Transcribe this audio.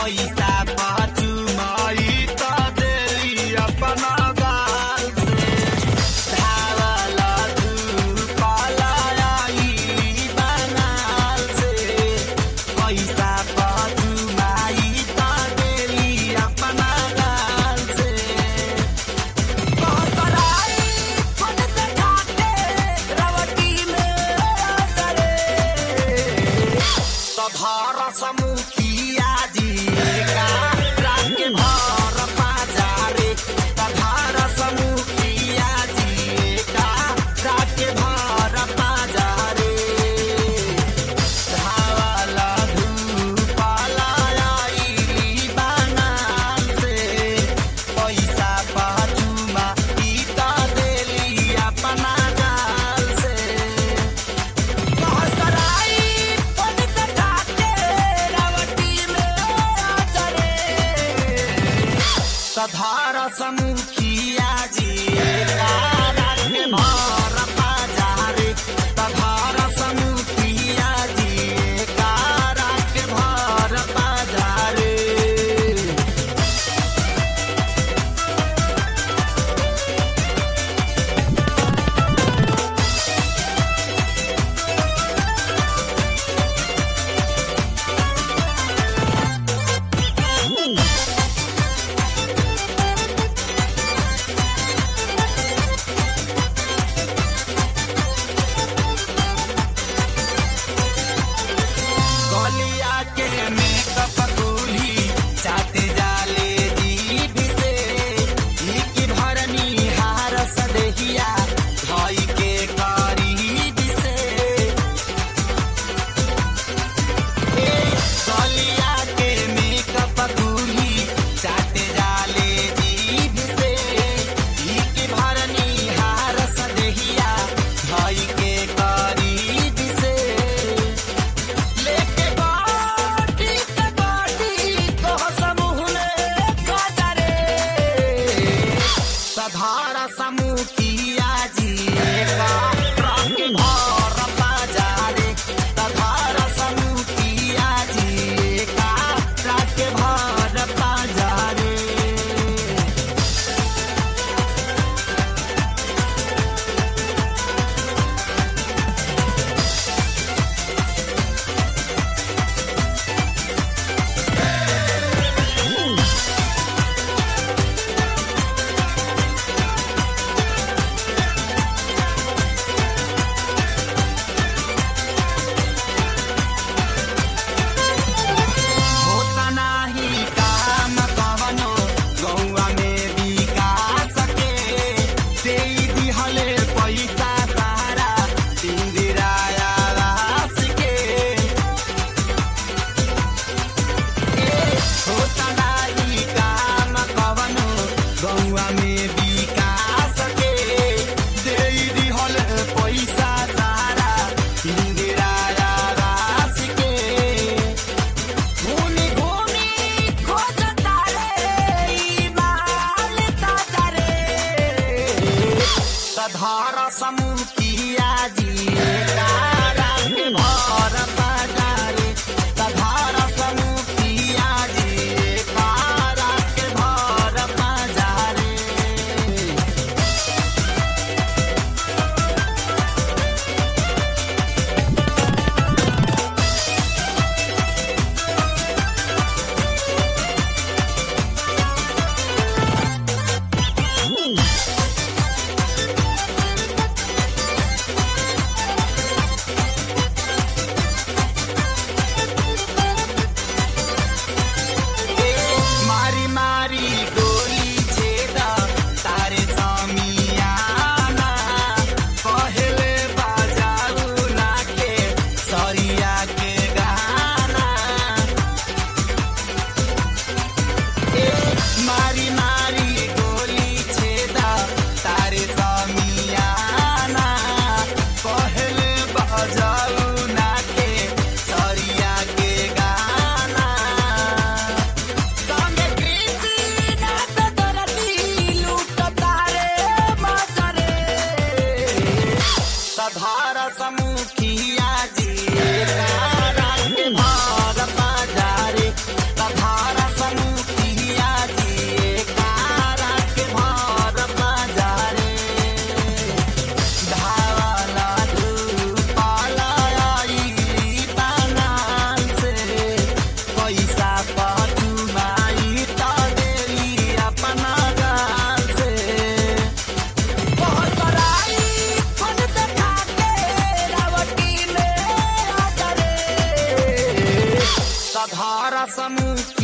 पैसा पाचू माई त देली अपना गाल से धावल धूपल आई बंगाल से पैसा पाचू माई त देली अपना गाल से कहतराई फट देखा के रवटी में करे सधार समुखिया जी का रात भर बाजारे सधार समुखिया जी का रात भर बाजारे धावल धूपल आई बंगाल से पैसा पाचू माई त देली अपना गाल से कहतराई फट देखा के रवटी में करे सधार समुखिया जी का रात भर बाजारे सधार समुखिया जी का रात भर बाजारे गलिया के मेकअप कुली चाटे जाले जीभ से की भरनी हार सदेहिया धई के करीब से गलिया के मेकअप कुली चाटे जाले जीभ से की भरनी हार सदेहिया धई के करीब से लेके बाटी के बाटी कह समूह में काजरे सधार समुखिया जी का रात भर बाजारे सधार समुखिया जी का रात भर बाजारे होता नाही काम कवनो गौआ में विकास के देई दिहले पैसा सारा इंदिराया रास के होता नाही काम कवनो गौआ में विकास के देई दिहले पैसा सारा इंदिराया रास के घूमी घूमी खोजता रे ई माल ताजा रे सधार समुखिया जी का रात भर बाजारे सधार समुखिया जी का रात भर बाजारे समूह